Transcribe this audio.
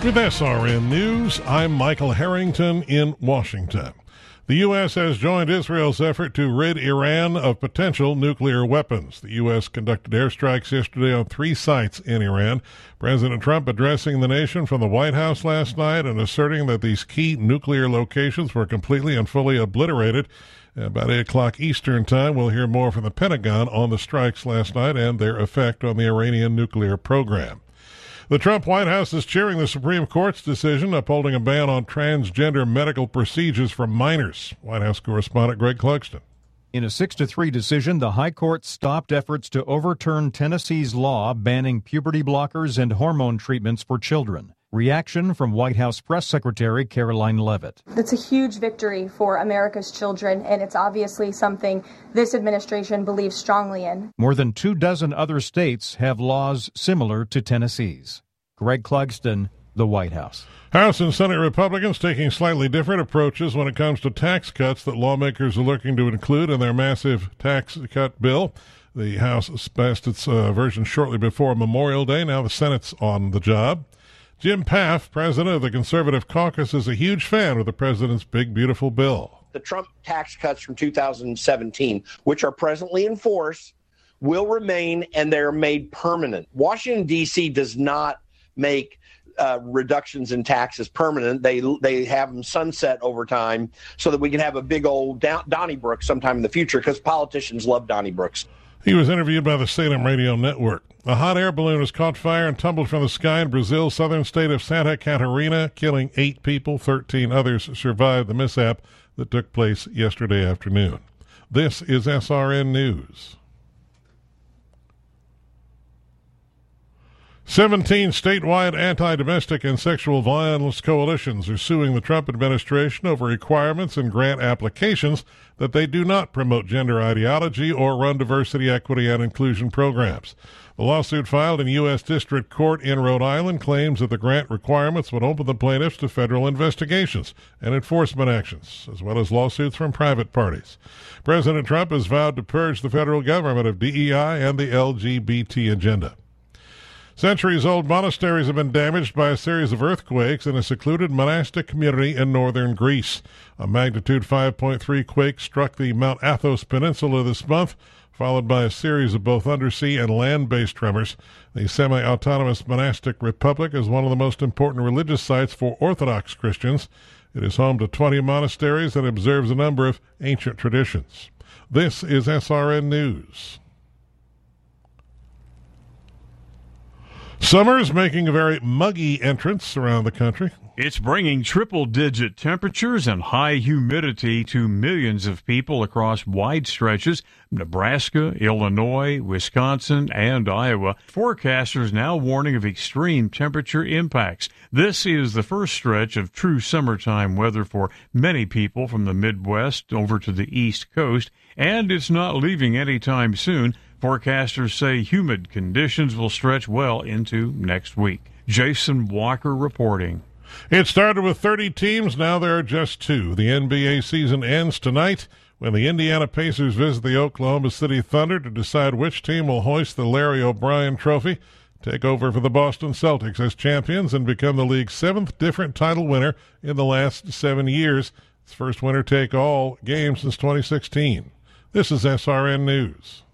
With SRN News, I'm Michael Harrington in Washington. The U.S. has joined Israel's effort to rid Iran of potential nuclear weapons. The U.S. conducted airstrikes yesterday on 3 sites in Iran. President Trump addressing the nation from the White House last night and asserting that these key nuclear locations were completely and fully obliterated. About 8 o'clock Eastern Time, we'll hear more from the Pentagon on the strikes last night and their effect on the Iranian nuclear program. The Trump White House is cheering the Supreme Court's decision upholding a ban on transgender medical procedures for minors. White House correspondent Greg Clugston. In a 6-3 decision, the High Court stopped efforts to overturn Tennessee's law banning puberty blockers and hormone treatments for children. Reaction from White House Press Secretary Caroline Leavitt. It's a huge victory for America's children, and it's obviously something this administration believes strongly in. More than 24 other states have laws similar to Tennessee's. Greg Clugston, the White House. House and Senate Republicans taking slightly different approaches when it comes to tax cuts that lawmakers are looking to include in their massive tax cut bill. The House passed its version shortly before Memorial Day. Now the Senate's on the job. Jim Paff, president of the Conservative Caucus, is a huge fan of the president's big, beautiful bill. The Trump tax cuts from 2017, which are presently in force, will remain, and they're made permanent. Washington, D.C. does not make reductions in taxes permanent. They have them sunset over time so that we can have a big old Donnybrook sometime in the future, because politicians love Donnybrooks. He was interviewed by the Salem Radio Network. A hot air balloon has caught fire and tumbled from the sky in Brazil's southern state of Santa Catarina, killing 8 people. 13 others survived the mishap that took place yesterday afternoon. This is SRN News. 17 statewide anti-domestic and sexual violence coalitions are suing the Trump administration over requirements and grant applications that they do not promote gender ideology or run diversity, equity, and inclusion programs. The lawsuit filed in U.S. District Court in Rhode Island claims that the grant requirements would open the plaintiffs to federal investigations and enforcement actions, as well as lawsuits from private parties. President Trump has vowed to purge the federal government of DEI and the LGBT agenda. Centuries-old monasteries have been damaged by a series of earthquakes in a secluded monastic community in northern Greece. A magnitude 5.3 quake struck the Mount Athos Peninsula this month, followed by a series of both undersea and land-based tremors. The semi-autonomous monastic republic is one of the most important religious sites for Orthodox Christians. It is home to 20 monasteries and observes a number of ancient traditions. This is SRN News. Summer is making a very muggy entrance around the country. It's bringing triple-digit temperatures and high humidity to millions of people across wide stretches, Nebraska, Illinois, Wisconsin, and Iowa. Forecasters now warning of extreme temperature impacts. This is the first stretch of true summertime weather for many people from the Midwest over to the East Coast, and it's not leaving anytime soon. Forecasters say humid conditions will stretch well into next week. Jason Walker reporting. It started with 30 teams. Now there are just 2. The NBA season ends tonight when the Indiana Pacers visit the Oklahoma City Thunder to decide which team will hoist the Larry O'Brien Trophy, take over for the Boston Celtics as champions, and become the league's 7th different title winner in the last 7 years. It's first winner-take-all game since 2016. This is SRN News.